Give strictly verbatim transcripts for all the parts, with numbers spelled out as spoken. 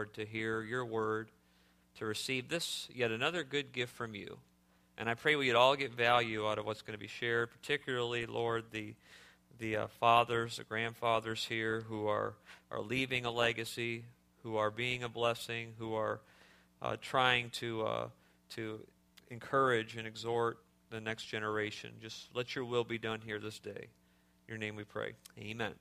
Lord, to hear your word, to receive this, yet another good gift from you. And I pray we'd all get value out of what's going to be shared, particularly, Lord, the the uh, fathers, the grandfathers here who are, are leaving a legacy, who are being a blessing, who are uh, trying to uh, to encourage and exhort the next generation. Just let your will be done here this day. In your name we pray. Amen.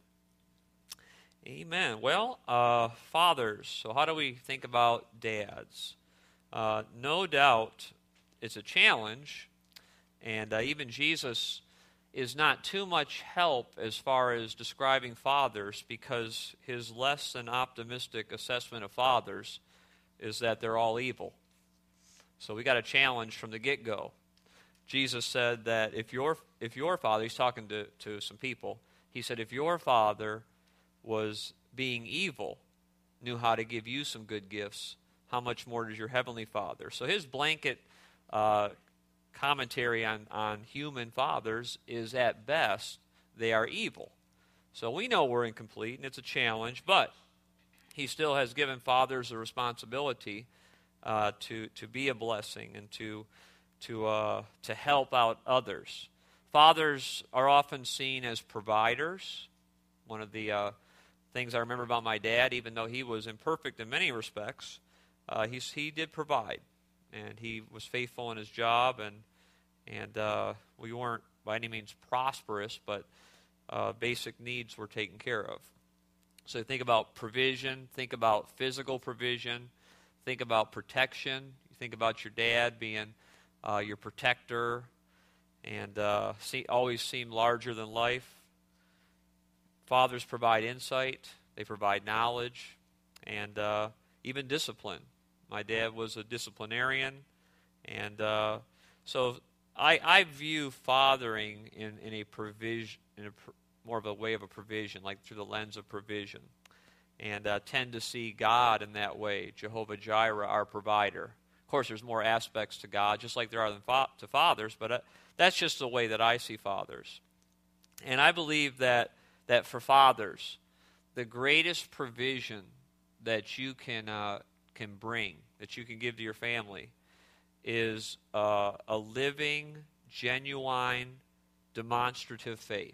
Amen. Well, uh, fathers. So how do we think about dads? Uh, no doubt it's a challenge, and uh, even Jesus is not too much help as far as describing fathers, because his less than optimistic assessment of fathers is that they're all evil. So we got a challenge from the get-go. Jesus said that if your if your father, he's talking to, to some people, he said, if your father was being evil, knew how to give you some good gifts, how much more does your heavenly Father? So his blanket uh, commentary on, on human fathers is, at best, they are evil. So we know we're incomplete, and it's a challenge, but he still has given fathers the responsibility uh, to to be a blessing and to to uh, to help out others. Fathers are often seen as providers. One of the uh, things I remember about my dad, even though he was imperfect in many respects, uh, he he did provide, and he was faithful in his job, and and uh, we weren't by any means prosperous, but uh, basic needs were taken care of. So think about provision, think about physical provision, think about protection. You think about your dad being uh, your protector, and uh, see, always seem larger than life. Fathers provide insight, they provide knowledge, and uh, even discipline. My dad was a disciplinarian, and uh, so I, I view fathering in, in a provision, in a pr- more of a way of a provision, like through the lens of provision, and uh, tend to see God in that way, Jehovah Jireh, our provider. Of course, there's more aspects to God, just like there are than fa- to fathers, but uh, that's just the way that I see fathers. And I believe that that for fathers, the greatest provision that you can uh, can bring, that you can give to your family, is uh, a living, genuine, demonstrative faith.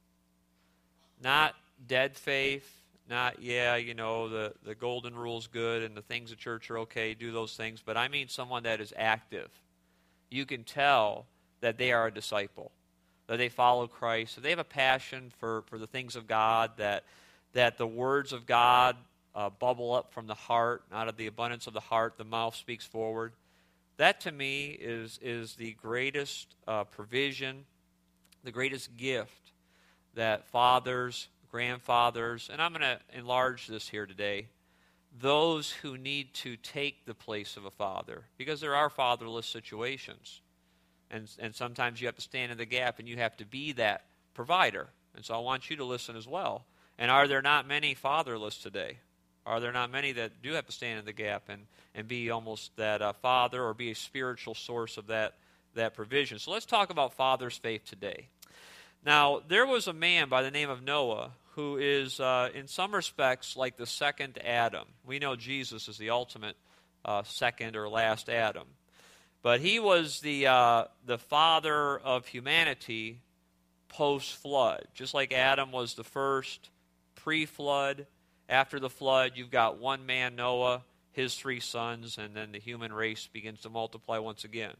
Not dead faith, not, yeah, you know, the, the golden rule's good and the things of church are okay, do those things, but I mean someone that is active. You can tell that they are a disciple, that they follow Christ, that they have a passion for, for the things of God, that that the words of God uh, bubble up from the heart, out of the abundance of the heart, the mouth speaks forward. That to me is, is the greatest uh, provision, the greatest gift that fathers, grandfathers, and I'm going to enlarge this here today, those who need to take the place of a father, because there are fatherless situations. And, and sometimes you have to stand in the gap and you have to be that provider. And so I want you to listen as well. And are there not many fatherless today? Are there not many that do have to stand in the gap and, and be almost that uh, father or be a spiritual source of that, that provision? So let's talk about father's faith today. Now, there was a man by the name of Noah who is, uh, in some respects, like the second Adam. We know Jesus is the ultimate uh, second or last Adam. But he was the uh, the father of humanity post-flood. Just like Adam was the first pre-flood, after the flood, you've got one man, Noah, his three sons, and then the human race begins to multiply once again.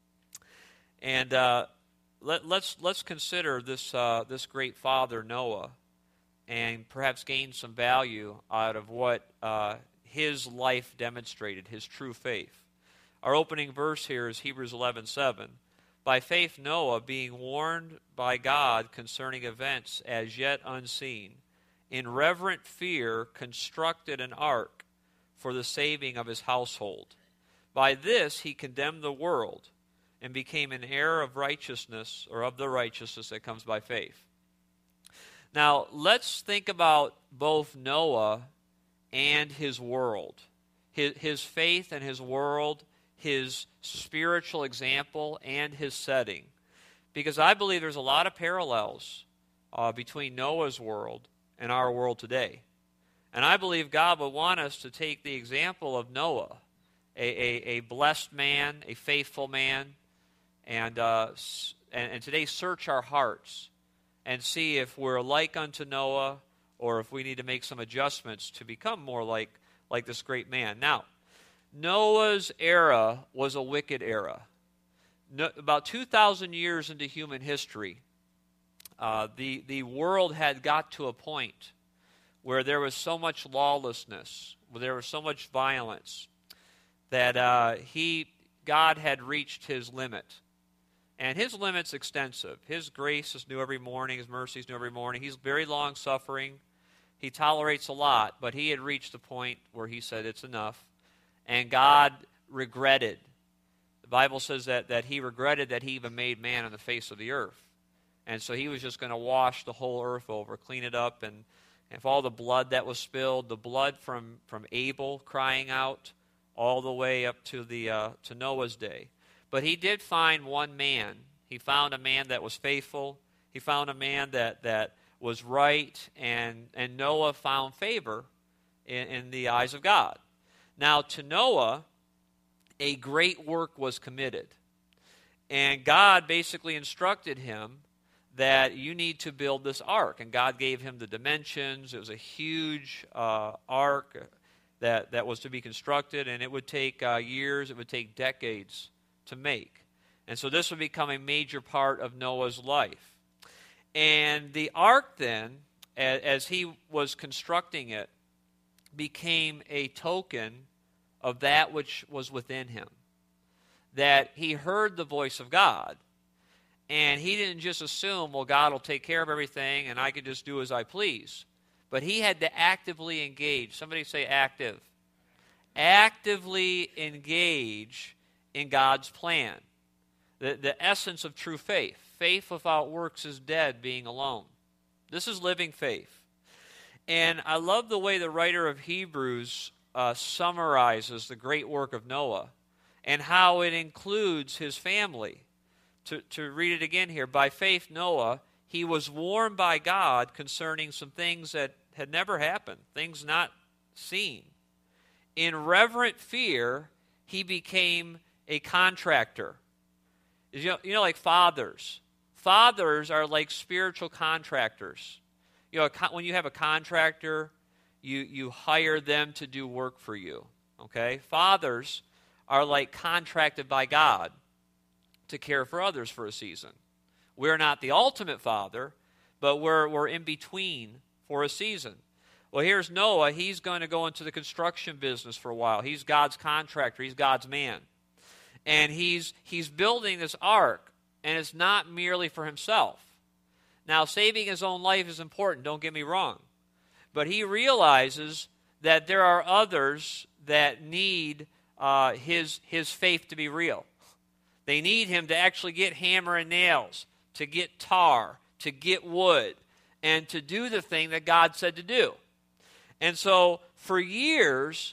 And uh, let, let's let's consider this uh, this great father, Noah, and perhaps gain some value out of what uh, his life demonstrated, his true faith. Our opening verse here is Hebrews eleven seven. By faith Noah, being warned by God concerning events as yet unseen, in reverent fear constructed an ark for the saving of his household. By this he condemned the world and became an heir of righteousness, or of the righteousness that comes by faith. Now, let's think about both Noah and his world. His, his faith and his world, his spiritual example, and his setting. Because I believe there's a lot of parallels uh, between Noah's world and our world today. And I believe God would want us to take the example of Noah, a, a, a blessed man, a faithful man, and, uh, and, and today search our hearts and see if we're like unto Noah or if we need to make some adjustments to become more like, like this great man. Now, Noah's era was a wicked era. No, about two thousand years into human history, uh, the, the world had got to a point where there was so much lawlessness, where there was so much violence, that uh, he, God had reached his limit. And his limit's extensive. His grace is new every morning. His mercy is new every morning. He's very long-suffering. He tolerates a lot, but he had reached the point where he said it's enough. And God regretted. The Bible says that, that he regretted that he even made man on the face of the earth. And so he was just going to wash the whole earth over, clean it up, and if all the blood that was spilled, the blood from, from Abel crying out, all the way up to the uh, to Noah's day. But he did find one man. He found a man that was faithful. He found a man that, that was right, and, and Noah found favor in, in the eyes of God. Now, to Noah, a great work was committed. And God basically instructed him that you need to build this ark. And God gave him the dimensions. It was a huge uh, ark that, that was to be constructed, and it would take uh, years, it would take decades to make. And so this would become a major part of Noah's life. And the ark then, as, as he was constructing it, became a token of that which was within him. That he heard the voice of God, and he didn't just assume, well, God will take care of everything and I can just do as I please. But he had to actively engage. Somebody say active. Actively engage in God's plan. The, the essence of true faith. Faith without works is dead, being alone. This is living faith. And I love the way the writer of Hebrews uh, summarizes the great work of Noah and how it includes his family. To, to read it again here, by faith Noah, he was warned by God concerning some things that had never happened, things not seen. In reverent fear, he became a contractor. You know, you know, like fathers. Fathers are like spiritual contractors. You know, when you have a contractor, you, you hire them to do work for you. Okay? Fathers are like contracted by God to care for others for a season. We're not the ultimate father, but we're, we're in between for a season. Well, here's Noah. He's going to go into the construction business for a while. He's God's contractor. He's God's man. And he's, he's building this ark, and it's not merely for himself. Now, saving his own life is important, don't get me wrong. But he realizes that there are others that need uh, his, his faith to be real. They need him to actually get hammer and nails, to get tar, to get wood, and to do the thing that God said to do. And so, for years,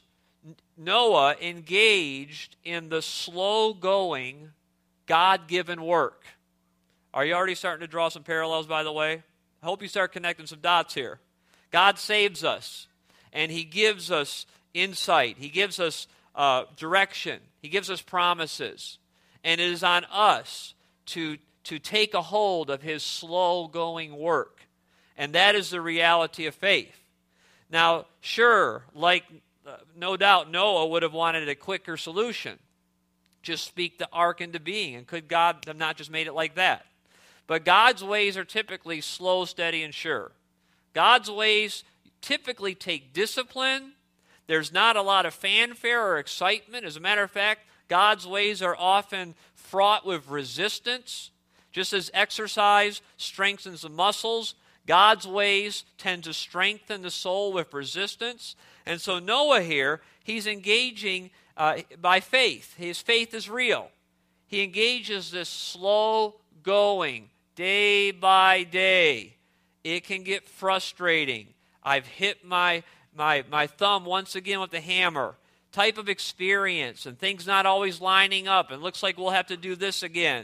Noah engaged in the slow-going, God-given work. Are you already starting to draw some parallels, by the way? I hope you start connecting some dots here. God saves us, and he gives us insight. He gives us uh, direction. He gives us promises. And it is on us to, to take a hold of his slow-going work. And that is the reality of faith. Now, sure, like uh, no doubt Noah would have wanted a quicker solution. Just speak the ark into being. And could God have not just made it like that? But God's ways are typically slow, steady, and sure. God's ways typically take discipline. There's not a lot of fanfare or excitement. As a matter of fact, God's ways are often fraught with resistance. Just as exercise strengthens the muscles, God's ways tend to strengthen the soul with resistance. And so Noah here, he's engaging uh, by faith. His faith is real. He engages this slow going, day by day. It can get frustrating. I've hit my, my, my thumb once again with the hammer. Type of experience, and things not always lining up, and looks like we'll have to do this again.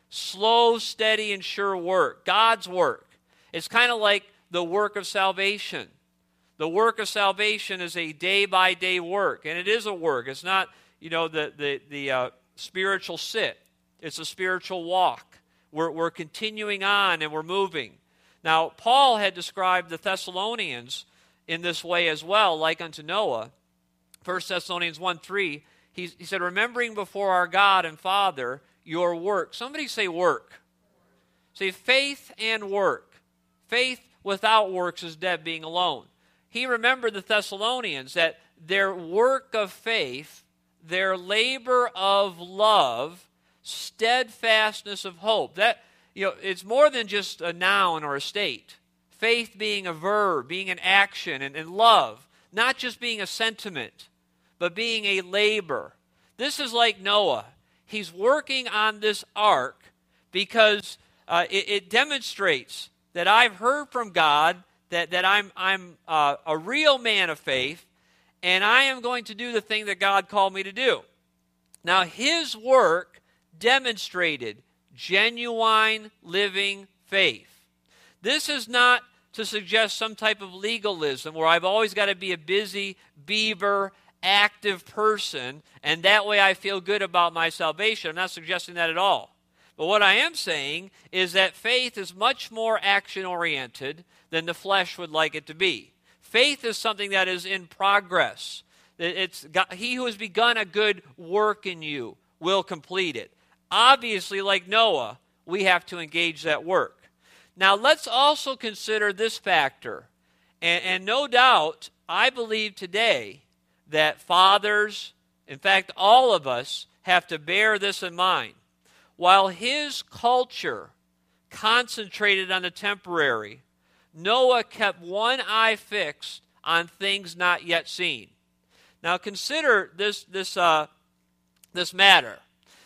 Slow, steady, and sure work. God's work. It's kind of like the work of salvation. The work of salvation is a day-by-day work, and it is a work. It's not, you know, the the the uh, spiritual sit. It's a spiritual walk. We're we're continuing on and we're moving. Now, Paul had described the Thessalonians in this way as well, like unto Noah. First Thessalonians one three, he, he said, remembering before our God and Father your work. Somebody say work. Say faith and work. Faith without works is dead, being alone. He remembered the Thessalonians, that their work of faith, their labor of love, steadfastness of hope. That, you know, it's more than just a noun or a state. Faith being a verb, being an action, and, and love, not just being a sentiment, but being a labor. This is like Noah. He's working on this ark because uh, it, it demonstrates that I've heard from God, that, that I'm, I'm uh, a real man of faith, and I am going to do the thing that God called me to do. Now, his work demonstrated genuine living faith. This is not to suggest some type of legalism where I've always got to be a busy beaver, active person, and that way I feel good about my salvation. I'm not suggesting that at all. But what I am saying is that faith is much more action-oriented than the flesh would like it to be. Faith is something that is in progress. It's got, he who has begun a good work in you will complete it. Obviously, like Noah, we have to engage that work. Now, let's also consider this factor. And, and no doubt, I believe today that fathers, in fact, all of us, have to bear this in mind. While his culture concentrated on the temporary, Noah kept one eye fixed on things not yet seen. Now consider this, this, uh, this matter.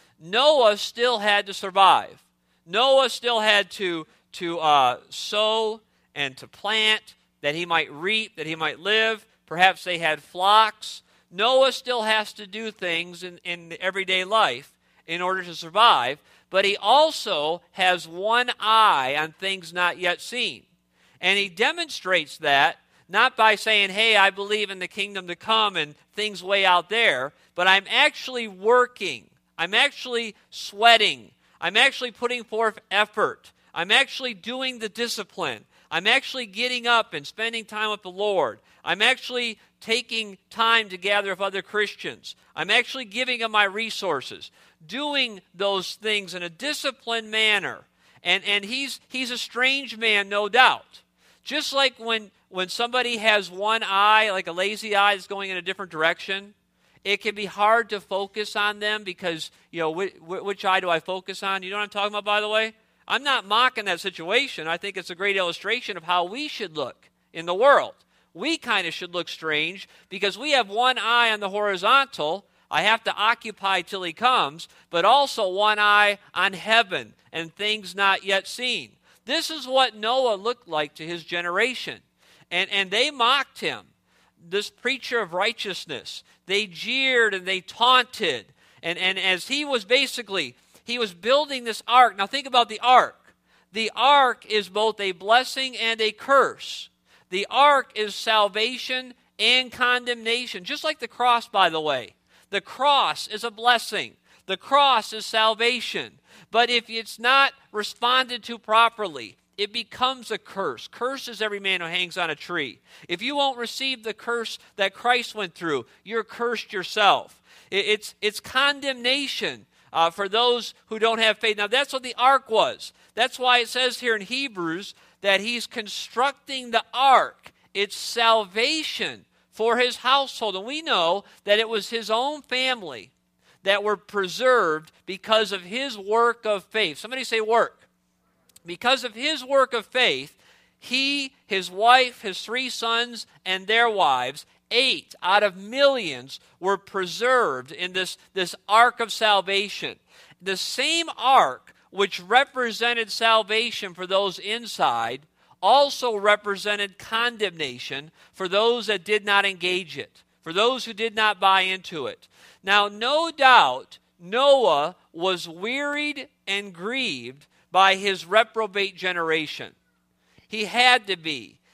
Noah still had to survive. Noah still had to, to uh, sow and to plant, that he might reap, that he might live. Perhaps they had flocks. Noah still has to do things in, in everyday life in order to survive, but he also has one eye on things not yet seen. And he demonstrates that not by saying, hey, I believe in the kingdom to come and things way out there, but I'm actually working. I'm actually sweating. I'm actually putting forth effort. I'm actually doing the discipline. I'm actually getting up and spending time with the Lord. I'm actually taking time to gather with other Christians. I'm actually giving them my resources, doing those things in a disciplined manner. And, and he's, he's a strange man, no doubt. Just like when, when somebody has one eye, like a lazy eye that's going in a different direction, it can be hard to focus on them because, you know, which, which eye do I focus on? You know what I'm talking about, by the way? I'm not mocking that situation. I think it's a great illustration of how we should look in the world. We kind of should look strange because we have one eye on the horizontal. I have to occupy till he comes, but also one eye on heaven and things not yet seen. This is what Noah looked like to his generation. And, and they mocked him, this preacher of righteousness. They jeered and they taunted. And, and as he was basically, he was building this ark. Now think about the ark. The ark is both a blessing and a curse. The ark is salvation and condemnation, just like the cross, by the way. The cross is a blessing. The cross is salvation. But if it's not responded to properly, it becomes a curse. Curse is every man who hangs on a tree. If you won't receive the curse that Christ went through, you're cursed yourself. It's, it's condemnation uh, for those who don't have faith. Now, that's what the ark was. That's why it says here in Hebrews that he's constructing the ark. It's salvation for his household. And we know that it was his own family that were preserved because of his work of faith. Somebody say work. Because of his work of faith, he, his wife, his three sons, and their wives, eight out of millions, were preserved in this, this ark of salvation. The same ark which represented salvation for those inside also represented condemnation for those that did not engage it, for those who did not buy into it. Now, no doubt, Noah was wearied and grieved by his reprobate generation. He had to be.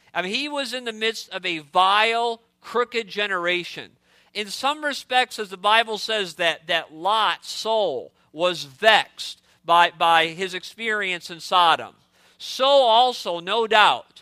I mean, he was in the midst of a vile, crooked generation. In some respects, as the Bible says, that, that Lot's soul was vexed by, by his experience in Sodom. So also, no doubt,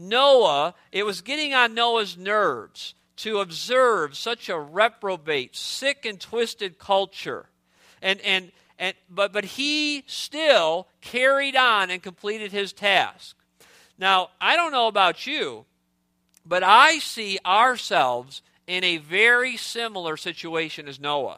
Noah, it was getting on Noah's nerves to observe such a reprobate, sick and twisted culture. And, and, and, but, but he still carried on and completed his task. Now, I don't know about you, but I see ourselves in a very similar situation as Noah.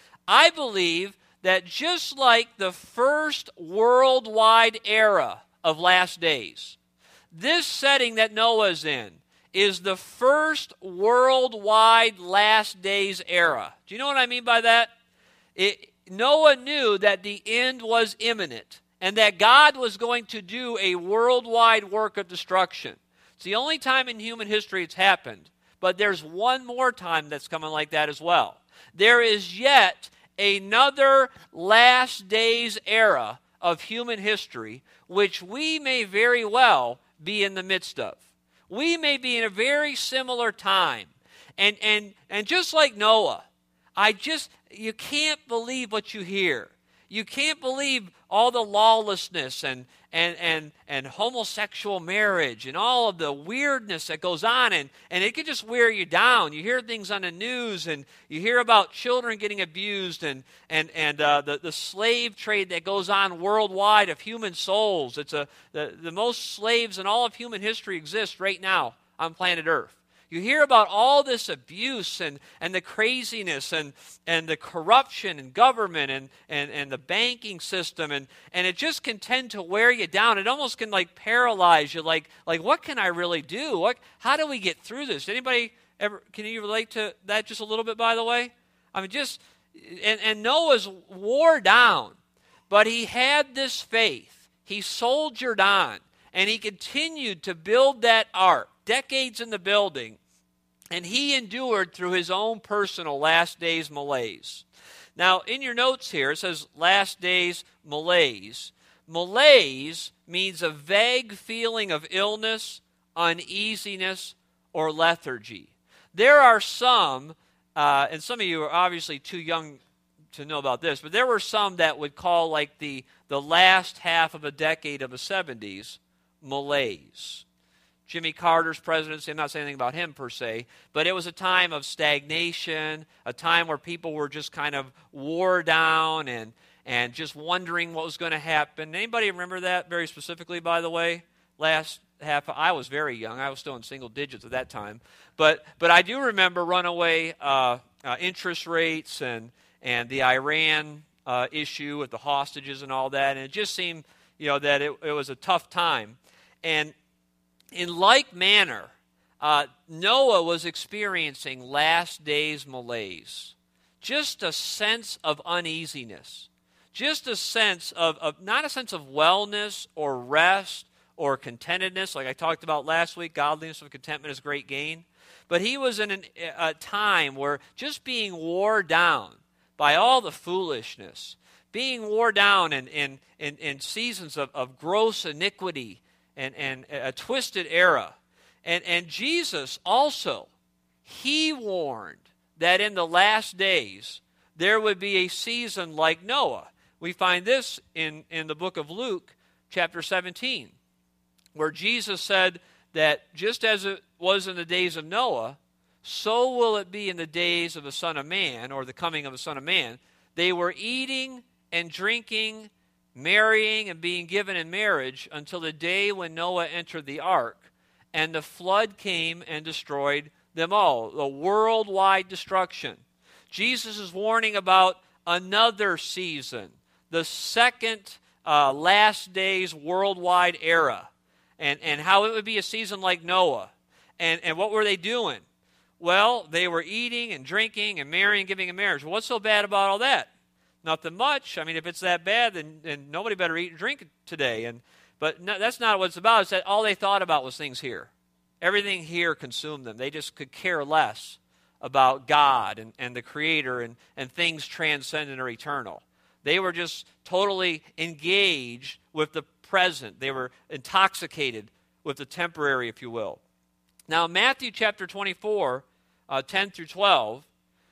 I believe that just like the first worldwide era of last days, this setting that Noah's in is the first worldwide last days era. Do you know what I mean by that? It, Noah knew that the end was imminent and that God was going to do a worldwide work of destruction. It's the only time in human history it's happened. But there's one more time that's coming like that as well. There is yet another last days era of human history which we may very well be in the midst of. We may be in a very similar time. And and and just like Noah, I just you can't believe what you hear. You can't believe all the lawlessness and and and and homosexual marriage and all of the weirdness that goes on, and, and it can just wear you down. You hear things on the news, and you hear about children getting abused, and and and uh, the the slave trade that goes on worldwide of human souls. It's a the, the most slaves in all of human history exist right now on planet Earth. You hear about all this abuse and, and the craziness and, and the corruption in government and, and, and the banking system, and, and it just can tend to wear you down. It almost can like paralyze you, like, like what can I really do? What, how do we get through this? Anybody ever, can you relate to that just a little bit, by the way? I mean, just, and, and Noah's wore down, but he had this faith. He soldiered on, and he continued to build that ark. Decades in the building, and he endured through his own personal last days malaise. Now, in your notes here, it says last days malaise. Malaise means a vague feeling of illness, uneasiness, or lethargy. There are some, uh, and some of you are obviously too young to know about this, but there were some that would call like the, the last half of a decade of the seventies malaise. Jimmy Carter's presidency, I'm not saying anything about him per se, but it was a time of stagnation, a time where people were just kind of wore down and, and just wondering what was going to happen. Anybody remember that very specifically, by the way? Last half, I was very young. I was still in single digits at that time. But but I do remember runaway uh, uh, interest rates and, and the Iran uh, issue with the hostages and all that. And it just seemed, you know, that it, it was a tough time. And in like manner, uh, Noah was experiencing last days malaise. Just a sense of uneasiness. Just a sense of, of, not a sense of wellness or rest or contentedness, like I talked about last week, godliness of contentment is great gain. But he was in an, a time where just being wore down by all the foolishness, being wore down in, in, in, in seasons of, of gross iniquity, And, and a twisted era. And, and Jesus also, he warned that in the last days there would be a season like Noah. We find this in, in the book of Luke, chapter seventeen, where Jesus said that just as it was in the days of Noah, so will it be in the days of the Son of Man, or the coming of the Son of Man. They were eating and drinking, marrying and being given in marriage until the day when Noah entered the ark, and the flood came and destroyed them all. The worldwide destruction. Jesus is warning about another season, the second uh, last days worldwide era, and, and how it would be a season like Noah. And, and what were they doing? Well, they were eating and drinking and marrying and giving in marriage. What's so bad about all that? Nothing much. I mean, if it's that bad, then, then nobody better eat and drink today. And But no, that's not what it's about. It's that all they thought about was things here. Everything here consumed them. They just could care less about God and, and the Creator and, and things transcendent or eternal. They were just totally engaged with the present. They were intoxicated with the temporary, if you will. Now, Matthew chapter twenty-four, uh, ten through twelve,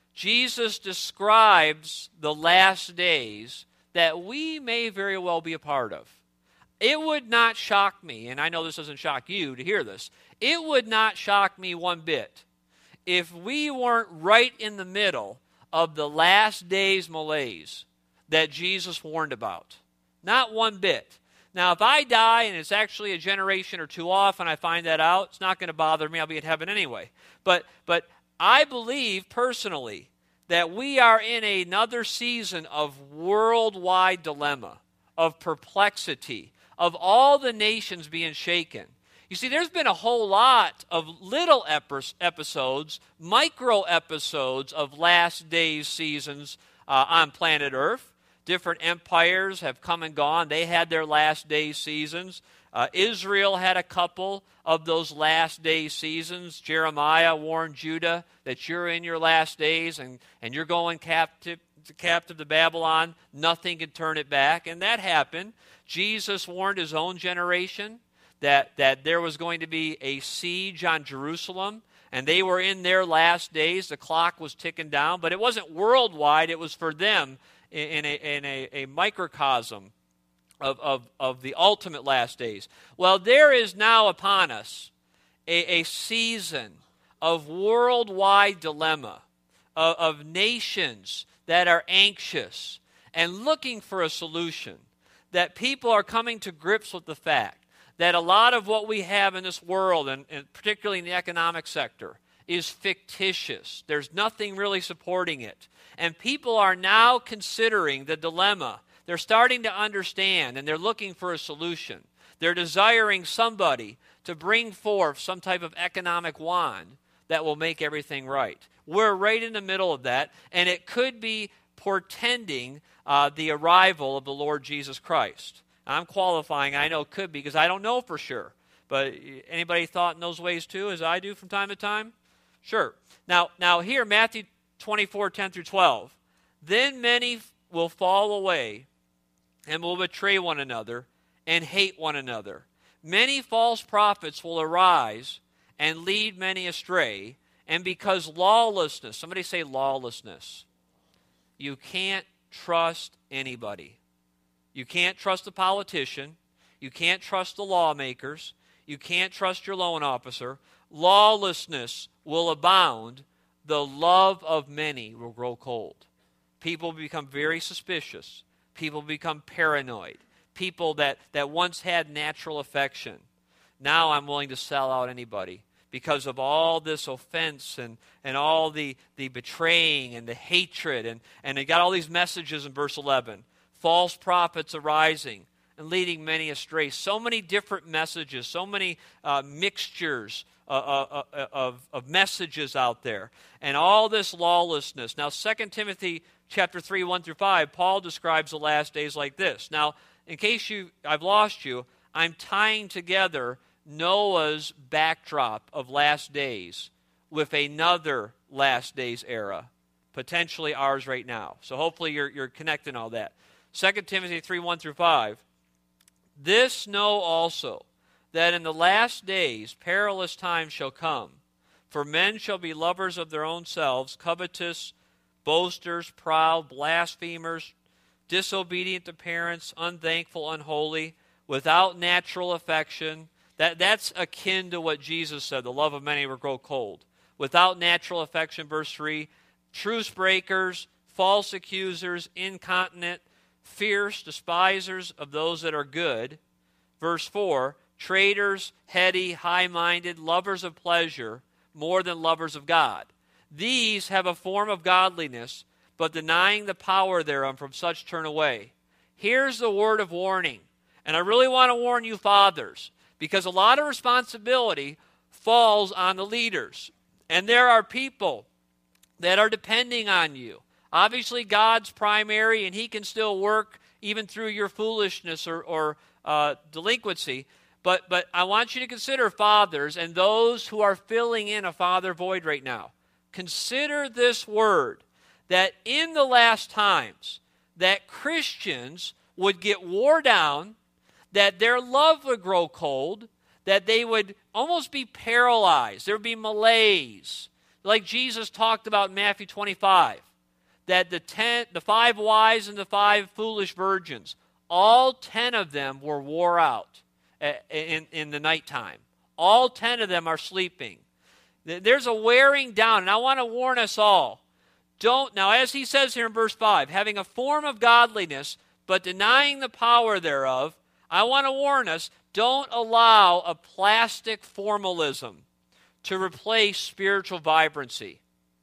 Jesus describes the last days that we may very well be a part of. It would not shock me, and I know this doesn't shock you to hear this, it would not shock me one bit if we weren't right in the middle of the last days malaise that Jesus warned about. Not one bit. Now, if I die and it's actually a generation or two off and I find that out, it's not going to bother me. I'll be in heaven anyway. But, but I believe personally that we are in another season of worldwide dilemma, of perplexity, of all the nations being shaken. You see, there's been a whole lot of little episodes, micro episodes of last days seasons uh, on planet Earth. Different empires have come and gone. They had their last days seasons. Uh, Israel had a couple of those last days seasons. Jeremiah warned Judah that you're in your last days and, and you're going captive, captive to Babylon. Nothing can turn it back. And that happened. Jesus warned his own generation that, that there was going to be a siege on Jerusalem. And they were in their last days. The clock was ticking down. But it wasn't worldwide. It was for them in a, in a, a microcosm of, of, of the ultimate last days. Well, there is now upon us a, a season of worldwide dilemma, of, of nations that are anxious and looking for a solution, that people are coming to grips with the fact that a lot of what we have in this world, and, and particularly in the economic sector, is fictitious. There's nothing really supporting it. And people are now considering the dilemma. They're starting to understand, and they're looking for a solution. They're desiring somebody to bring forth some type of economic wand that will make everything right. We're right in the middle of that, and it could be portending uh, the arrival of the Lord Jesus Christ. I'm qualifying, I know it could be, because I don't know for sure. But anybody thought in those ways too, as I do from time to time? Sure. Now, now here, Matthew twenty-four, ten through twelve. Then many will fall away and will betray one another and hate one another. Many false prophets will arise and lead many astray. And because lawlessness, somebody say lawlessness. You can't trust anybody. You can't trust the politician. You can't trust the lawmakers. You can't trust your loan officer. Lawlessness will abound. The love of many will grow cold. People become very suspicious. People become paranoid. People that, that once had natural affection. Now I'm willing to sell out anybody because of all this offense and, and all the, the betraying and the hatred. And, and they got all these messages in verse eleven. False prophets arising and leading many astray. So many different messages, so many uh, mixtures uh, uh, uh, of, of messages out there. And all this lawlessness. Now, Second Timothy chapter three, one through five, Paul describes the last days like this. Now, in case you I've lost you, I'm tying together Noah's backdrop of last days with another last days era, potentially ours right now. So hopefully you're, you're connecting all that. Second Timothy three, one through five. This know also, that in the last days perilous times shall come. For men shall be lovers of their own selves, covetous, boasters, proud, blasphemers, disobedient to parents, unthankful, unholy, without natural affection. That, that's akin to what Jesus said, the love of many will grow cold. Without natural affection, verse three, truce breakers, false accusers, incontinent, fierce, despisers of those that are good. Verse four, traitors, heady, high-minded, lovers of pleasure, more than lovers of God. These have a form of godliness, but denying the power thereof, from such turn away. Here's the word of warning. And I really want to warn you fathers, because a lot of responsibility falls on the leaders. And there are people that are depending on you. Obviously, God's primary, and he can still work even through your foolishness or, or uh, delinquency. But, but I want you to consider fathers and those who are filling in a father void right now. Consider this word, that in the last times, that Christians would get wore down, that their love would grow cold, that they would almost be paralyzed. There would be malaise. Like Jesus talked about in Matthew twenty-five, that the ten, the five wise and the five foolish virgins, all ten of them were wore out in, in the nighttime. All ten of them are sleeping. There's a wearing down, and I want to warn us all. Don't, now as he says here in verse five, having a form of godliness, but denying the power thereof, I want to warn us, don't allow a plastic formalism to replace spiritual vibrancy.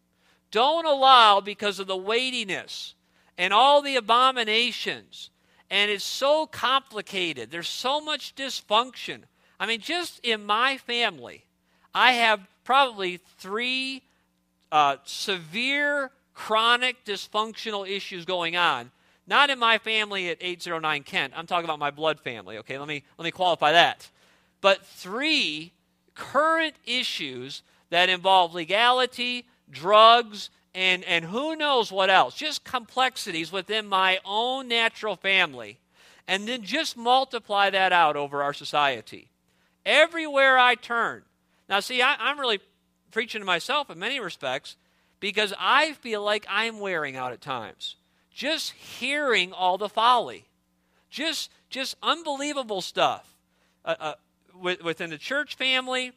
Don't allow, because of the weightiness and all the abominations, and it's so complicated, there's so much dysfunction. I mean, just in my family, I have probably three uh, severe chronic dysfunctional issues going on. Not in my family at eight oh nine Kent. I'm talking about my blood family, okay? Let me, let me qualify that. But three current issues that involve legality, drugs, and, and who knows what else. Just complexities within my own natural family. And then just multiply that out over our society. Everywhere I turn. Now, see, I, I'm really preaching to myself in many respects because I feel like I'm wearing out at times. Just hearing all the folly. Just, just unbelievable stuff. Uh, uh, within the church family,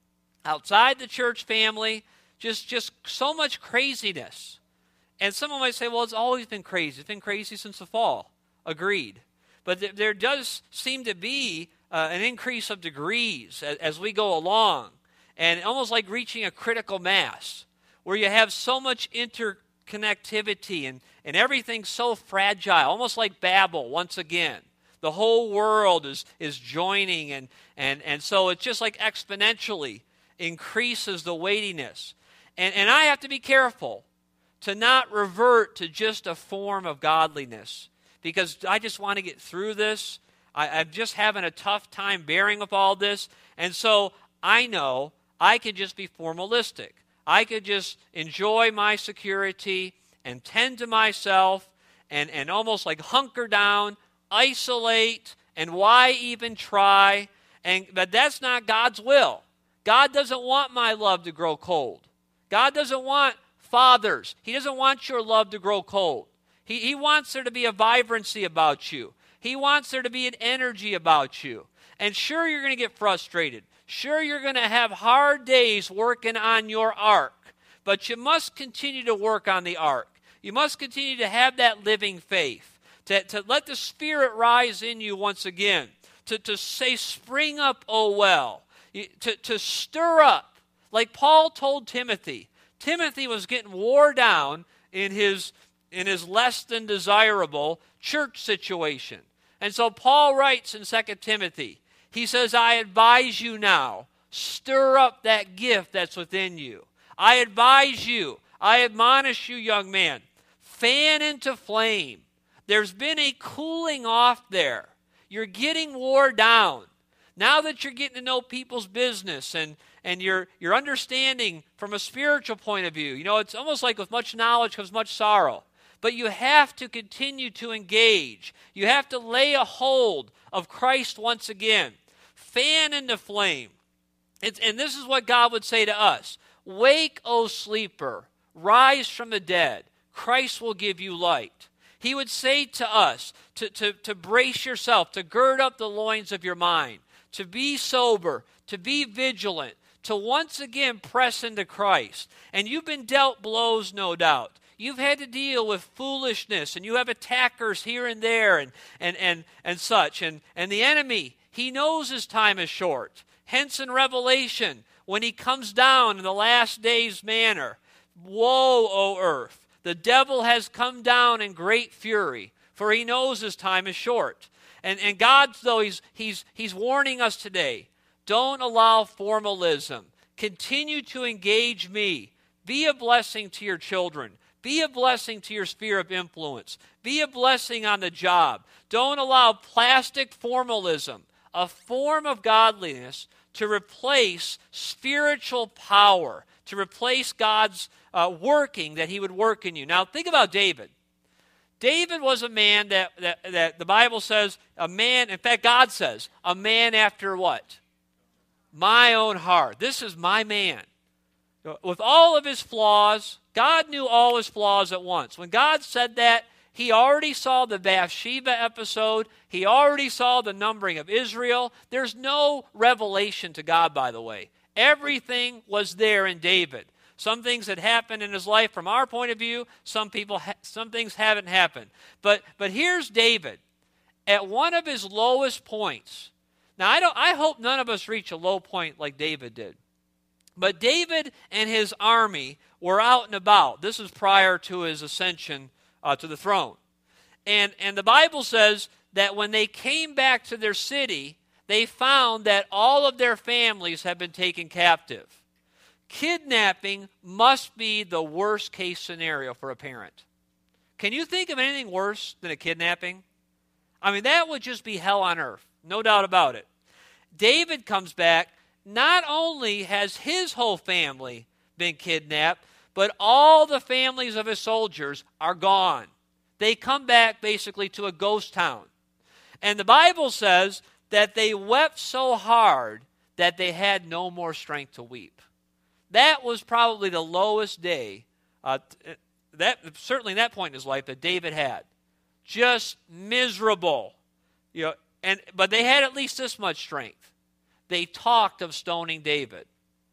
outside the church family, just, just so much craziness. And someone might say, well, it's always been crazy. It's been crazy since the fall. Agreed. But th- there does seem to be uh, an increase of degrees as, as we go along. And almost like reaching a critical mass where you have so much interconnectivity and, and everything's so fragile, almost like Babel once again. The whole world is, is joining, and, and, and so it's just like exponentially increases the weightiness. And, and I have to be careful to not revert to just a form of godliness because I just want to get through this. I, I'm just having a tough time bearing with all this. And so I know I can just be formalistic. I could just enjoy my security and tend to myself and, and almost like hunker down, isolate, and why even try? And but that's not God's will. God doesn't want my love to grow cold. God doesn't want fathers. He doesn't want your love to grow cold. He, he wants there to be a vibrancy about you. He wants there to be an energy about you. And sure, you're going to get frustrated. Sure, you're going to have hard days working on your ark. But you must continue to work on the ark. You must continue to have that living faith. To, to let the Spirit rise in you once again. To, to say, spring up, O well. To, to stir up. Like Paul told Timothy. Timothy was getting wore down in his, in his less than desirable church situation. And so Paul writes in Second Timothy, he says, I advise you now, stir up that gift that's within you. I advise you, I admonish you, young man, fan into flame. There's been a cooling off there. You're getting wore down. Now that you're getting to know people's business and, and you're, you're understanding from a spiritual point of view, you know, it's almost like with much knowledge comes much sorrow. But you have to continue to engage. You have to lay a hold of Christ once again. Fan into flame. It's, and this is what God would say to us. Wake, O sleeper, rise from the dead. Christ will give you light. He would say to us to, to, to brace yourself, to gird up the loins of your mind, to be sober, to be vigilant, to once again press into Christ. And you've been dealt blows, no doubt. You've had to deal with foolishness, and you have attackers here and there and, and, and, and such. And, and the enemy, he knows his time is short. Hence in Revelation, when he comes down in the last days manner, woe, O earth, the devil has come down in great fury, for he knows his time is short. And, and God, though, he's, he's, he's warning us today, don't allow formalism. Continue to engage me. Be a blessing to your children. Be a blessing to your sphere of influence. Be a blessing on the job. Don't allow plastic formalism, a form of godliness, to replace spiritual power, to replace God's uh, working that he would work in you. Now, think about David. David was a man that, that, that the Bible says, a man, in fact, God says, a man after what? my own heart. This is my man. With all of his flaws, God knew all his flaws at once. When God said that, he already saw the Bathsheba episode. He already saw the numbering of Israel. There's no revelation to God, by the way. Everything was there in David. Some things had happened in his life from our point of view. Some people, ha- some things haven't happened. But but here's David at one of his lowest points. Now I don't. I hope none of us reach a low point like David did. But David and his army were out and about. This is prior to his ascension uh, to the throne, and and the Bible says that when they came back to their city, they found that all of their families had been taken captive. Kidnapping must be the worst case scenario for a parent. Can you think of anything worse than a kidnapping? I mean, that would just be hell on earth, no doubt about it. David comes back. Not only has his whole family been kidnapped, but all the families of his soldiers are gone. They come back basically to a ghost town. And the Bible says that they wept so hard that they had no more strength to weep. That was probably the lowest day, uh, that certainly that point in his life that David had. Just miserable. You know, and but they had at least this much strength. They talked of stoning David.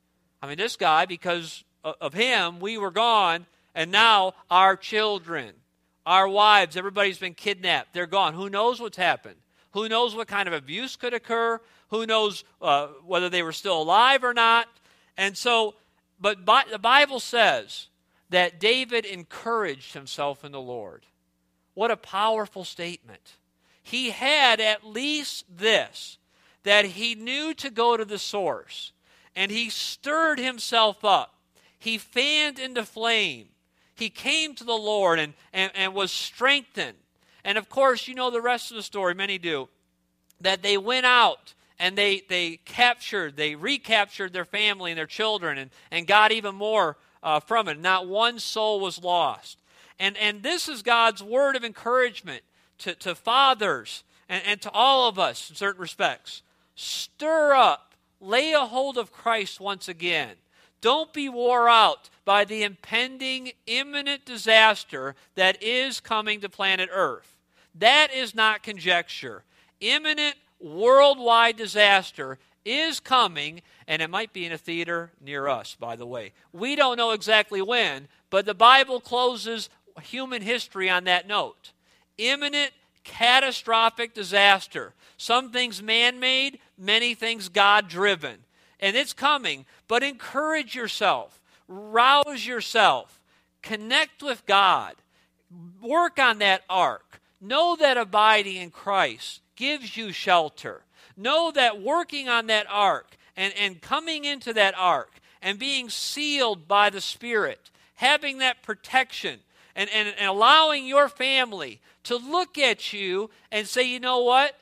I mean, this guy, because of him, we were gone, and now our children, our wives, everybody's been kidnapped. They're gone. Who knows what's happened? Who knows what kind of abuse could occur? Who knows uh, whether they were still alive or not? And so, but by, the Bible says that David encouraged himself in the Lord. What a powerful statement. He had at least this, that he knew to go to the source, and he stirred himself up. He fanned into flame. He came to the Lord and, and, and was strengthened. And of course, you know the rest of the story, many do, that they went out and they, they captured, they recaptured their family and their children and, and got even more uh, from it. Not one soul was lost. And, and this is God's word of encouragement to, to fathers and, and to all of us in certain respects. Stir up, lay a hold of Christ once again. Don't be wore out by the impending imminent disaster that is coming to planet Earth. That is not conjecture. Imminent worldwide disaster is coming, and it might be in a theater near us, by the way. We don't know exactly when, but the Bible closes human history on that note. Imminent, catastrophic disaster. Some things man-made, many things God-driven. And it's coming, but encourage yourself. Rouse yourself. Connect with God. Work on that ark. Know that abiding in Christ gives you shelter. Know that working on that ark and, and coming into that ark and being sealed by the Spirit, having that protection and, and, and allowing your family to look at you and say, you know what?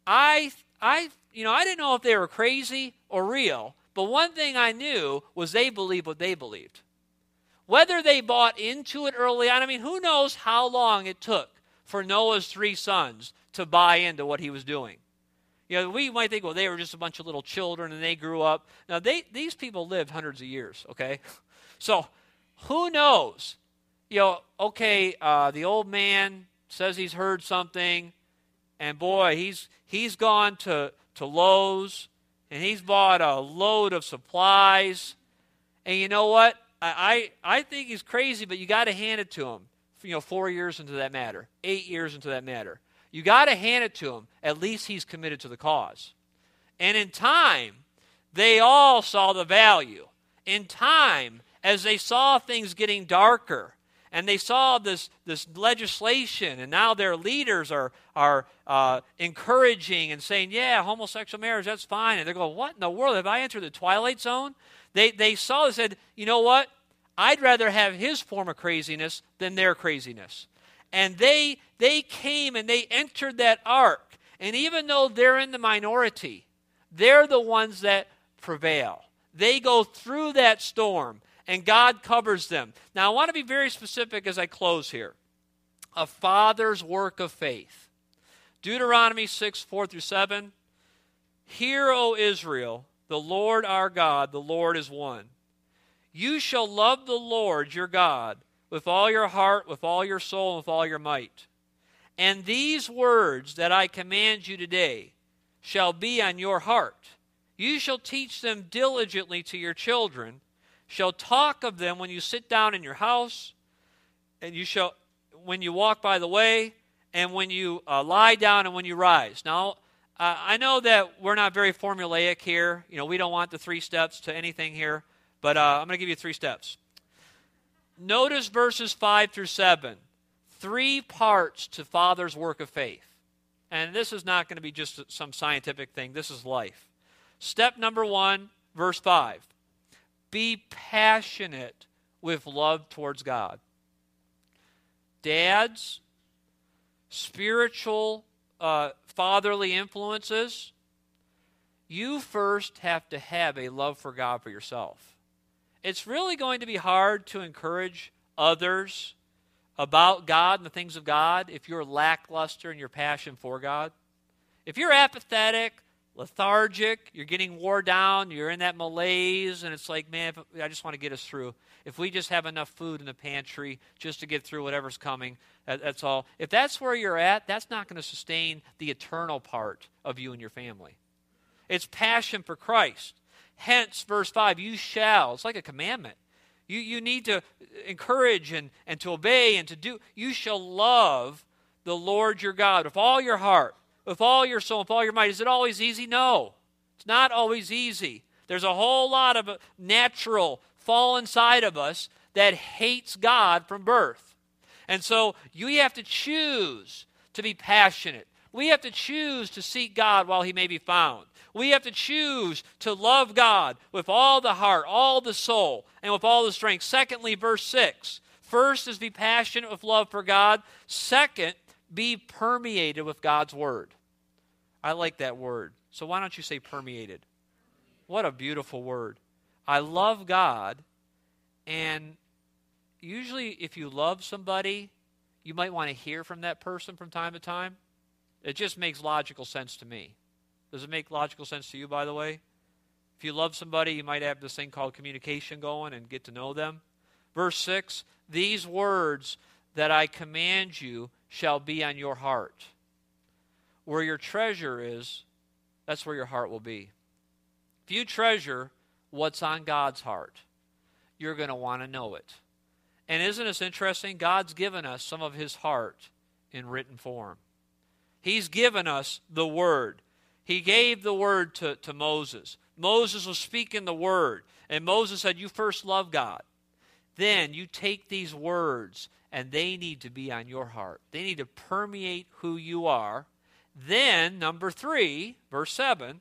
I, I, you know, I didn't know if they were crazy or real, but one thing I knew was they believed what they believed. Whether they bought into it early on, I mean, who knows how long it took for Noah's three sons to buy into what he was doing. You know, we might think, well, they were just a bunch of little children and they grew up. Now, they these people lived hundreds of years, okay? So, who knows? You know, okay, uh, the old man says he's heard something, and boy, he's he's gone to, to Lowe's, and he's bought a load of supplies. And you know what? I, I, I think he's crazy, but you got to hand it to him. You know, four years into that matter, eight years into that matter. You got to hand it to him. At least he's committed to the cause. And in time, they all saw the value. In time, as they saw things getting darker, and they saw this, this legislation, and now their leaders are, are uh, encouraging and saying, yeah, homosexual marriage, that's fine. And they're going, what in the world? Have I entered the twilight zone? They, they saw and said, you know what? I'd rather have his form of craziness than their craziness. And they they came and they entered that ark. And even though they're in the minority, they're the ones that prevail. They go through that storm, and God covers them. Now, I want to be very specific as I close here. A father's work of faith. Deuteronomy six, four through seven. Hear, O Israel, the Lord our God, the Lord is one. You shall love the Lord your God with all your heart, with all your soul, and with all your might. And these words that I command you today shall be on your heart. You shall teach them diligently to your children, shall talk of them when you sit down in your house, and you shall, when you walk by the way, and when you uh, lie down and when you rise. Now, uh, I know that we're not very formulaic here. You know, we don't want the three steps to anything here, but uh, I'm going to give you three steps. Notice verses five through seven. Three parts to Father's work of faith. And this is not going to be just some scientific thing. This is life. Step number one, verse five. Be passionate with love towards God. Dads, spiritual uh, fatherly influences, you first have to have a love for God for yourself. It's really going to be hard to encourage others about God and the things of God if you're lackluster in your passion for God. If you're apathetic, lethargic, you're getting wore down, you're in that malaise, and it's like, man, if, I just want to get us through. If we just have enough food in the pantry just to get through whatever's coming, that, that's all. If that's where you're at, that's not going to sustain the eternal part of you and your family. It's passion for Christ. Hence, verse five, you shall. It's like a commandment. You, you need to encourage and, and to obey and to do. You shall love the Lord your God with all your heart, with all your soul, with all your might. Is it always easy? No. It's not always easy. There's a whole lot of natural fallen side of us that hates God from birth. And so you have to choose to be passionate. We have to choose to seek God while he may be found. We have to choose to love God with all the heart, all the soul, and with all the strength. Secondly, verse six. First is be passionate with love for God. Second, be permeated with God's word. I like that word. So why don't you say permeated? What a beautiful word. I love God, and usually if you love somebody, you might want to hear from that person from time to time. It just makes logical sense to me. Does it make logical sense to you, by the way? If you love somebody, you might have this thing called communication going and get to know them. Verse six, these words that I command you shall be on your heart. Where your treasure is, that's where your heart will be. If you treasure what's on God's heart, you're going to want to know it. And isn't this interesting? God's given us some of his heart in written form. He's given us the word. He gave the word to, to Moses. Moses was speaking the word. And Moses said, you first love God. Then you take these words, and they need to be on your heart. They need to permeate who you are. Then, number three, verse seven,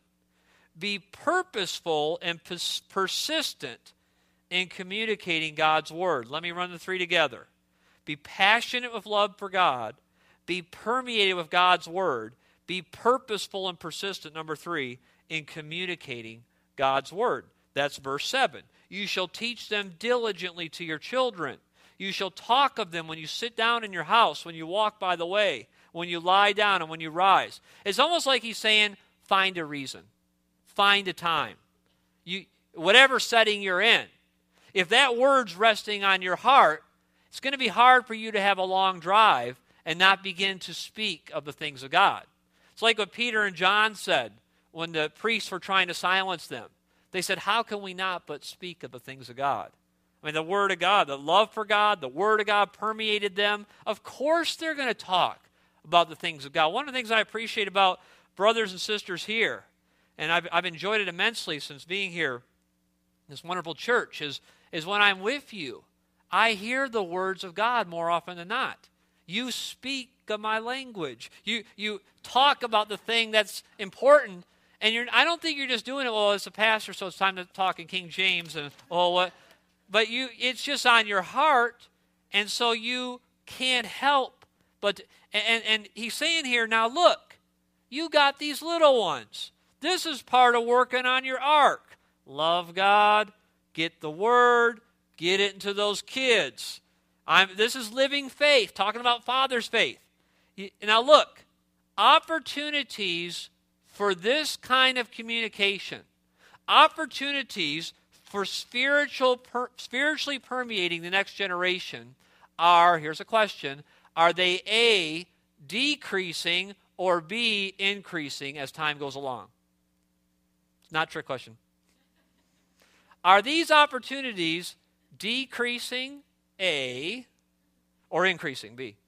be purposeful and pers- persistent in communicating God's word. Let me run the three together. Be passionate with love for God. Be permeated with God's word. Be purposeful and persistent, number three, in communicating God's word. That's verse seven. You shall teach them diligently to your children. You shall talk of them when you sit down in your house, when you walk by the way, when you lie down, and when you rise. It's almost like he's saying, find a reason. Find a time. You, whatever setting you're in. If that word's resting on your heart, it's going to be hard for you to have a long drive and not begin to speak of the things of God. It's like what Peter and John said when the priests were trying to silence them. They said, how can we not but speak of the things of God? I mean, the Word of God, the love for God, the Word of God permeated them. Of course they're going to talk about the things of God. One of the things I appreciate about brothers and sisters here, and I've, I've enjoyed it immensely since being here, this wonderful church, is, is when I'm with you, I hear the words of God more often than not. You speak of my language. You you talk about the thing that's important, and you're I don't think you're just doing it, well, as a pastor, so it's time to talk in King James, and oh what but you it's just on your heart, and so you can't help but and and he's saying here, now look, you got these little ones. This is part of working on your ark. Love God, get the word, get it into those kids. I'm, this is living faith, talking about Father's faith. Now look, opportunities for this kind of communication, Opportunities for spiritual, per, spiritually permeating the next generation are, here's a question, are they A, decreasing, or B, increasing as time goes along? It's not a trick question. Are these opportunities decreasing, A, or increasing, B?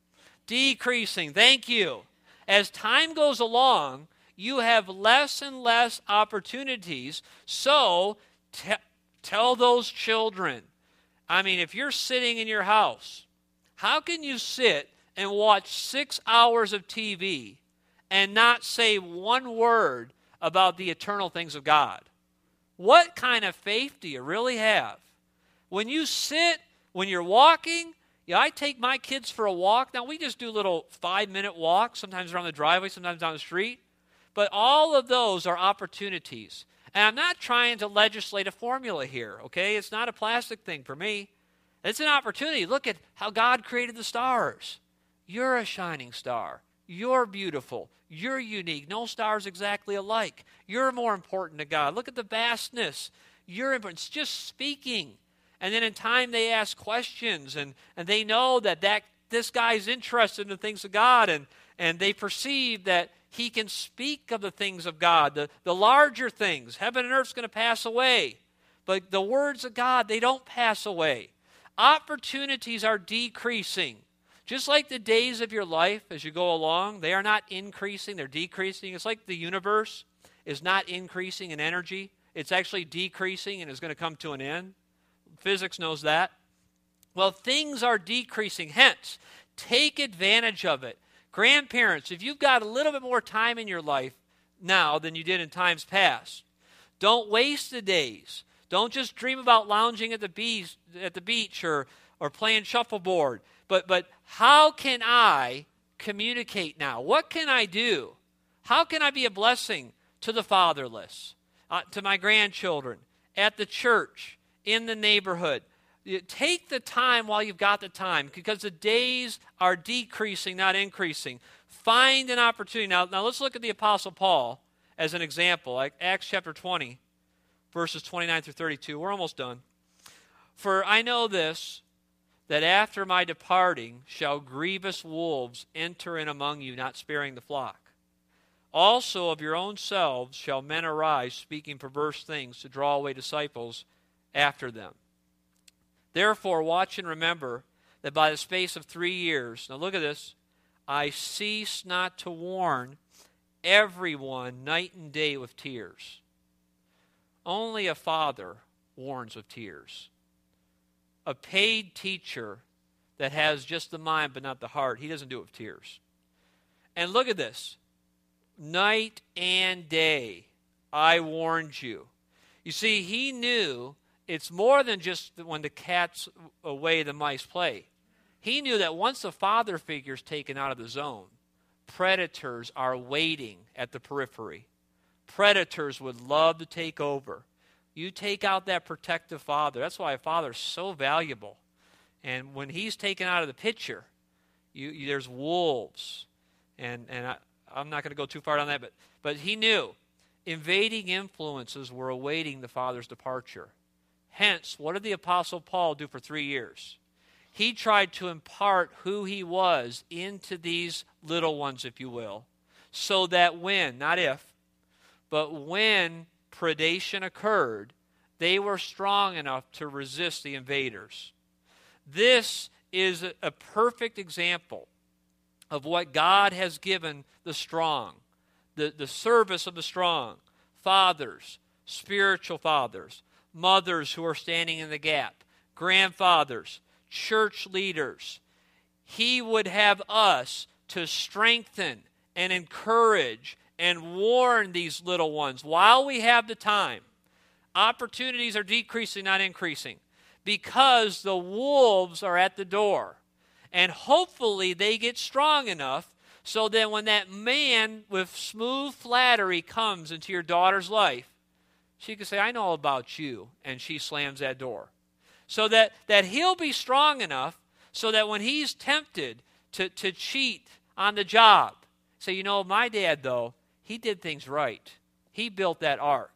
Decreasing, thank you. As time goes along, you have less and less opportunities, so te- tell those children. I mean, if you're sitting in your house, how can you sit and watch six hours of T V and not say one word about the eternal things of God? What kind of faith do you really have? When you sit, when you're walking, yeah, I take my kids for a walk. Now, we just do little five-minute walks, sometimes around the driveway, sometimes down the street. But all of those are opportunities. And I'm not trying to legislate a formula here, okay? It's not a plastic thing for me. It's an opportunity. Look at how God created the stars. You're a shining star. You're beautiful. You're unique. No star's exactly alike. You're more important to God. Look at the vastness. You're important. It's just speaking. And then in time they ask questions, and, and they know that, that this guy's interested in the things of God, and, and they perceive that he can speak of the things of God, the, the larger things. Heaven and earth's going to pass away, but the words of God, they don't pass away. Opportunities are decreasing. Just like the days of your life as you go along, they are not increasing, they're decreasing. It's like the universe is not increasing in energy. It's actually decreasing and is going to come to an end. Physics knows that. Well, things are decreasing. Hence, take advantage of it. Grandparents, if you've got a little bit more time in your life now than you did in times past, don't waste the days. Don't just dream about lounging at the beach, at the beach or, or playing shuffleboard. But, but how can I communicate now? What can I do? How can I be a blessing to the fatherless, uh, to my grandchildren, at the church, in the neighborhood? Take the time while you've got the time, because the days are decreasing, not increasing. Find an opportunity. Now, now let's look at the Apostle Paul as an example. Like Acts chapter twenty, verses twenty-nine through thirty-two. We're almost done. For I know this, that after my departing shall grievous wolves enter in among you, not sparing the flock. Also of your own selves shall men arise, speaking perverse things, to draw away disciples after them. Therefore, watch and remember that by the space of three years, now look at this, I cease not to warn everyone night and day with tears. Only a father warns with tears. A paid teacher that has just the mind but not the heart, he doesn't do it with tears. And look at this. Night and day, I warned you. You see, he knew it's more than just when the cat's away, the mice play. He knew that once the father figure is taken out of the zone, predators are waiting at the periphery. Predators would love to take over. You take out that protective father. That's why a father is so valuable. And when he's taken out of the picture, you, you, there's wolves. And, and I, I'm not going to go too far on that, but, but he knew invading influences were awaiting the father's departure. Hence, what did the Apostle Paul do for three years? He tried to impart who he was into these little ones, if you will, so that when, not if, but when predation occurred, they were strong enough to resist the invaders. This is a, a perfect example of what God has given the strong, the, the service of the strong, fathers, spiritual fathers, mothers who are standing in the gap, grandfathers, church leaders. He would have us to strengthen and encourage and warn these little ones while we have the time. Opportunities are decreasing, not increasing, because the wolves are at the door. And hopefully they get strong enough so that when that man with smooth flattery comes into your daughter's life, she can say, I know all about you, and she slams that door. So that, that he'll be strong enough so that when he's tempted to, to cheat on the job, say, you know, my dad, though, he did things right. He built that ark.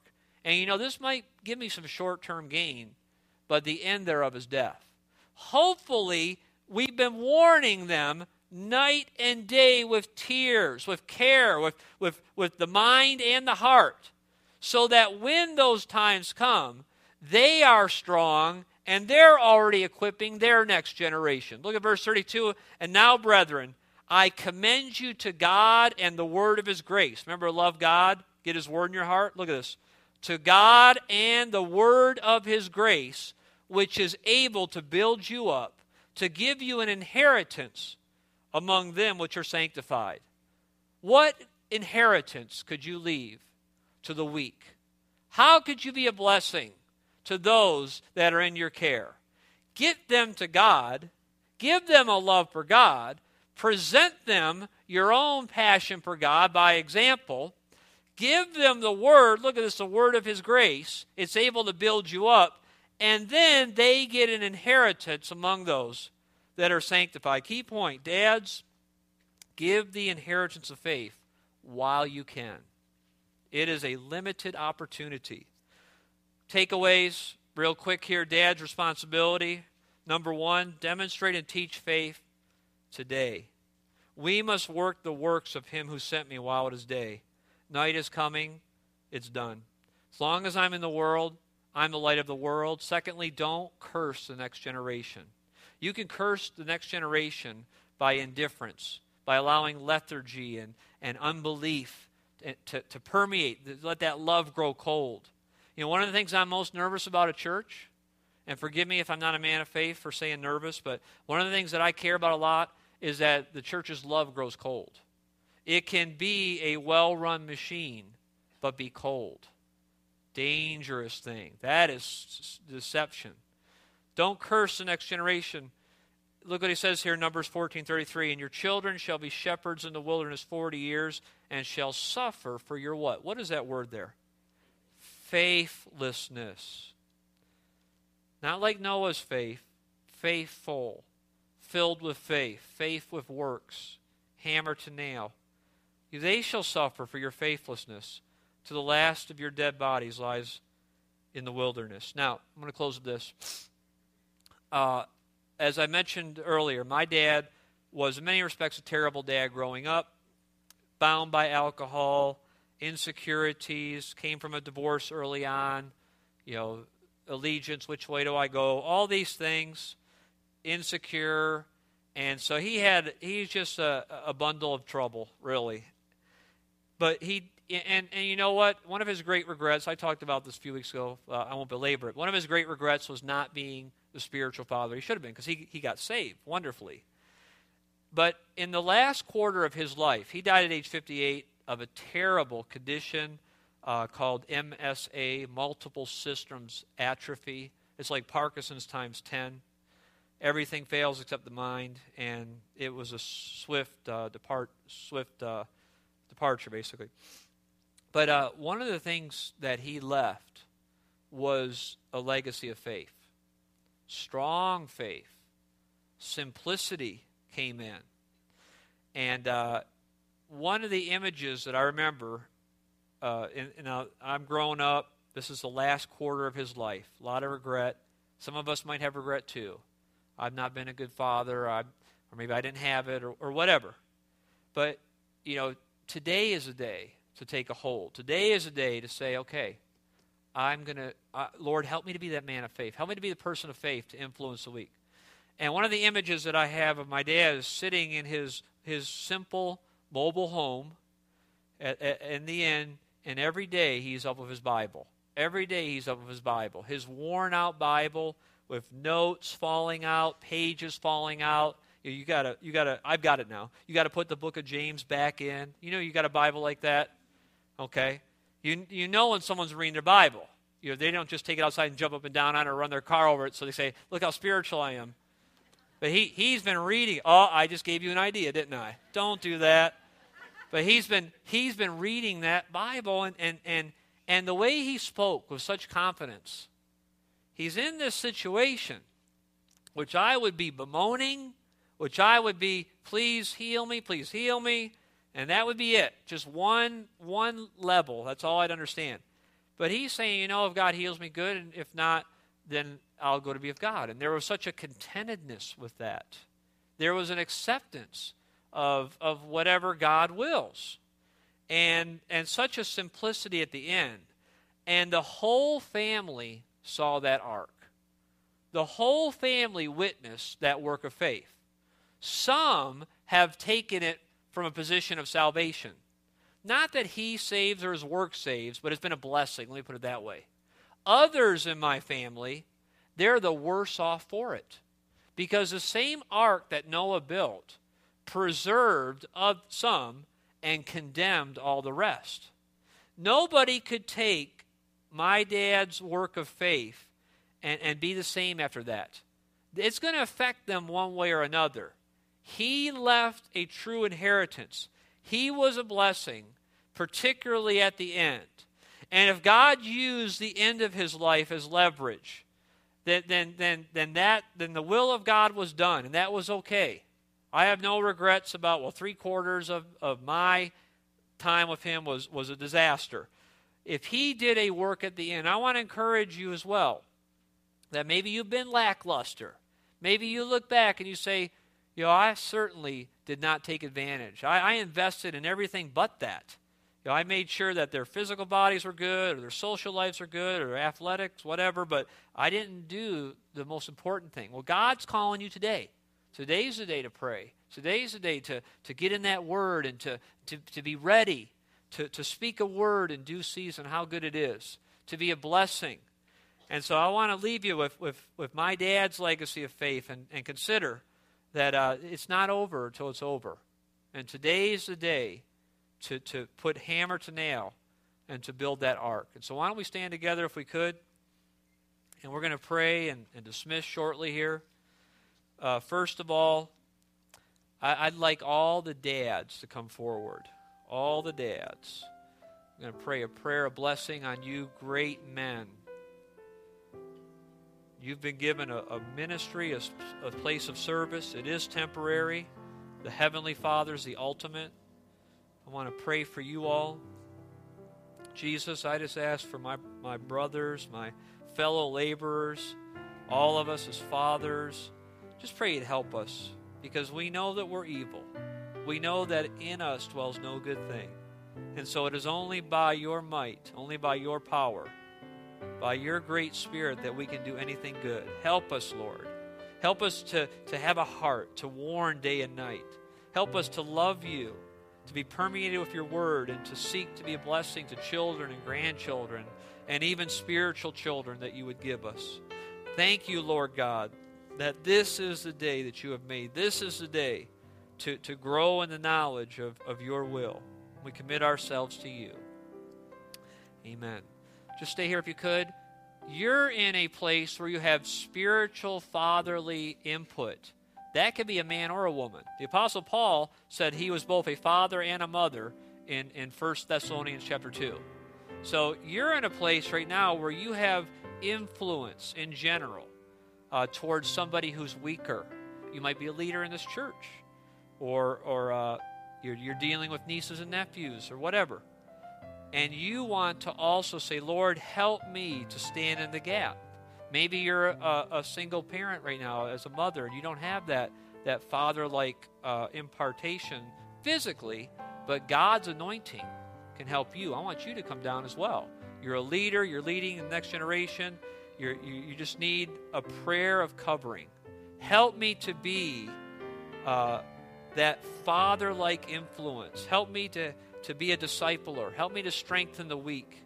And you know, this might give me some short-term gain, but the end thereof is death. Hopefully, we've been warning them night and day with tears, with care, with, with, with the mind and the heart, so that when those times come, they are strong and they're already equipping their next generation. Look at verse thirty-two. And now, brethren, I commend you to God and the word of his grace. Remember, love God, get his word in your heart. Look at this. To God and the word of his grace, which is able to build you up, to give you an inheritance among them which are sanctified. What inheritance could you leave to the weak? How could you be a blessing to those that are in your care? Get them to God. Give them a love for God. Present them your own passion for God by example. Give them the word. Look at this, the word of his grace. It's able to build you up. And then they get an inheritance among those that are sanctified. Key point, dads, give the inheritance of faith while you can. It is a limited opportunity. Takeaways, real quick here, dad's responsibility. Number one, demonstrate and teach faith today. We must work the works of him who sent me while it is day. Night is coming, it's done. As long as I'm in the world, I'm the light of the world. Secondly, don't curse the next generation. You can curse the next generation by indifference, by allowing lethargy and, and unbelief to, to permeate, let that love grow cold. You know, one of the things I'm most nervous about at church, and forgive me if I'm not a man of faith for saying nervous, but one of the things that I care about a lot is that the church's love grows cold. It can be a well-run machine, but be cold. Dangerous thing. That is deception. Don't curse the next generation. Look what he says here in Numbers fourteen thirty-three. And your children shall be shepherds in the wilderness forty years and shall suffer for your what? What is that word there? Faithlessness. Not like Noah's faith. Faithful. Filled with faith. Faith with works. Hammer to nail. They shall suffer for your faithlessness. To the last of your dead bodies lies in the wilderness. Now, I'm going to close with this. Uh, as I mentioned earlier, my dad was in many respects a terrible dad growing up, bound by alcohol, insecurities, came from a divorce early on, you know, allegiance, which way do I go, all these things, insecure, and so he had, he's just a, a bundle of trouble, really. But he, and, and you know what? One of his great regrets, I talked about this a few weeks ago, uh, I won't belabor it. One of his great regrets was not being the spiritual father he should have been, because he, he got saved wonderfully. But in the last quarter of his life, he died at age fifty-eight of a terrible condition uh, called M S A, multiple systems atrophy. It's like Parkinson's times ten. Everything fails except the mind, and it was a swift uh, depart, swift uh, departure, basically. But uh, one of the things that he left was a legacy of faith. Strong faith. Simplicity came in. And uh, one of the images that I remember, uh, and, and uh, I'm growing up, this is the last quarter of his life. A lot of regret. Some of us might have regret too. I've not been a good father, I, or maybe I didn't have it, or, or whatever. But, you know, today is a day to take a hold. Today is a day to say, okay, I'm going to, uh, Lord, help me to be that man of faith. Help me to be the person of faith to influence the weak. And one of the images that I have of my dad is sitting in his, his simple mobile home at, at, in the inn, and every day he's up with his Bible. Every day he's up with his Bible. His worn-out Bible with notes falling out, pages falling out. You, know, you gotta, you gotta. I've got it now. You gotta put the book of James back in. You know, you got a Bible like that, okay? You you know when someone's reading their Bible. You know, they don't just take it outside and jump up and down on it or run their car over it. So they say, "Look how spiritual I am." But he he's been reading. Oh, I just gave you an idea, didn't I? Don't do that. But he's been he's been reading that Bible, and and and and the way he spoke with such confidence. He's in this situation, which I would be bemoaning, which I would be, please heal me, please heal me, and that would be it. Just one, one level. That's all I'd understand. But he's saying, you know, if God heals me, good, and if not, then I'll go to be with God. And there was such a contentedness with that. There was an acceptance of, of whatever God wills. And, and such a simplicity at the end. And the whole family saw that ark. The whole family witnessed that work of faith. Some have taken it from a position of salvation. Not that he saves or his work saves, but it's been a blessing. Let me put it that way. Others in my family, they're the worse off for it. Because the same ark that Noah built preserved of some and condemned all the rest. Nobody could take my dad's work of faith and, and be the same after that. It's going to affect them one way or another. He left a true inheritance. He was a blessing, particularly at the end. And if God used the end of his life as leverage, then, then, then, then, that, then the will of God was done, and that was okay. I have no regrets about, well, three quarters of, of my time with him was, was a disaster. If he did a work at the end, I want to encourage you as well, that maybe you've been lackluster. Maybe you look back and you say, you know, I certainly did not take advantage. I, I invested in everything but that. You know, I made sure that their physical bodies were good, or their social lives are good, or athletics, whatever, but I didn't do the most important thing. Well, God's calling you today. Today's the day to pray. Today's the day to, to get in that word and to, to, to be ready to, to speak a word in due season, how good it is, to be a blessing. And so I want to leave you with, with, with my dad's legacy of faith, and, and consider that uh, it's not over until it's over. And today's the day to, to put hammer to nail and to build that ark. And so why don't we stand together if we could? And we're going to pray and, and dismiss shortly here. Uh, first of all, I, I'd like all the dads to come forward. All the dads. I'm going to pray a prayer of blessing on you, great men. You've been given a, a ministry, a, a place of service. It is temporary. The Heavenly Father is the ultimate. I want to pray for you all. Jesus, I just ask for my, my brothers, my fellow laborers, all of us as fathers. Just pray you'd help us, because we know that we're evil. We know that in us dwells no good thing. And so it is only by your might, only by your power, by your great Spirit that we can do anything good. Help us, Lord. Help us to, to have a heart to warn day and night. Help us to love you, to be permeated with your word, and to seek to be a blessing to children and grandchildren and even spiritual children that you would give us. Thank you, Lord God, that this is the day that you have made. This is the day to, to grow in the knowledge of, of your will. We commit ourselves to you. Amen. Just stay here if you could. You're in a place where you have spiritual fatherly input. That could be a man or a woman. The Apostle Paul said he was both a father and a mother in, in First Thessalonians chapter two. So you're in a place right now where you have influence in general uh, towards somebody who's weaker. You might be a leader in this church, or, or uh, you're, you're dealing with nieces and nephews or whatever. And you want to also say, Lord, help me to stand in the gap. Maybe you're a, a single parent right now as a mother, and you don't have that, that father-like uh, impartation physically, but God's anointing can help you. I want you to come down as well. You're a leader. You're leading the next generation. You're, you, you just need a prayer of covering. Help me to be uh, that father-like influence. Help me to, to be a discipler. Help me to strengthen the weak.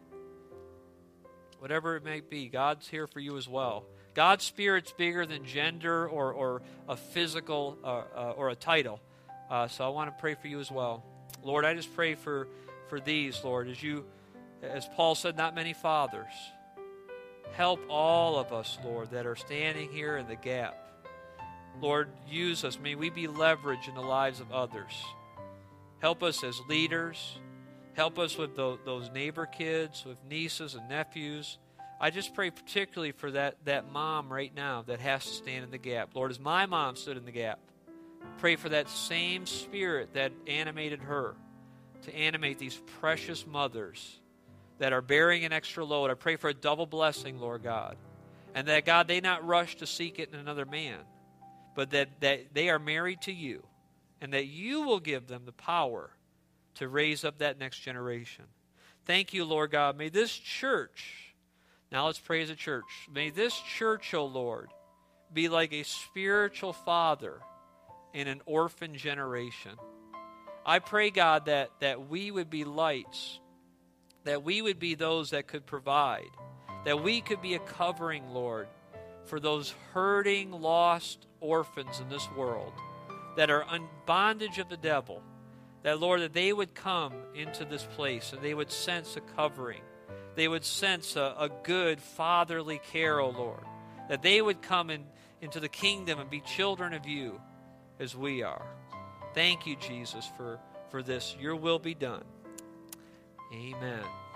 Whatever it may be, God's here for you as well. God's Spirit's bigger than gender or, or a physical uh, uh, or a title. Uh, so I want to pray for you as well. Lord, I just pray for, for these, Lord, as you, as Paul said, not many fathers. Help all of us, Lord, that are standing here in the gap. Lord, use us. May we be leverage in the lives of others. Help us as leaders. Help us with those neighbor kids, with nieces and nephews. I just pray particularly for that, that mom right now that has to stand in the gap. Lord, as my mom stood in the gap, pray for that same Spirit that animated her to animate these precious mothers that are bearing an extra load. I pray for a double blessing, Lord God. And that, God, they not rush to seek it in another man, but that, that they are married to you, and that you will give them the power to raise up that next generation. Thank you, Lord God. May this church, now let's pray as a church, may this church, O Lord, be like a spiritual father in an orphan generation. I pray, God, that, that we would be lights, that we would be those that could provide, that we could be a covering, Lord, for those hurting, lost orphans in this world that are in bondage of the devil, that, Lord, that they would come into this place and they would sense a covering. They would sense a, a good fatherly care, O Lord, that they would come in, into the kingdom and be children of you as we are. Thank you, Jesus, for, for this. Your will be done. Amen.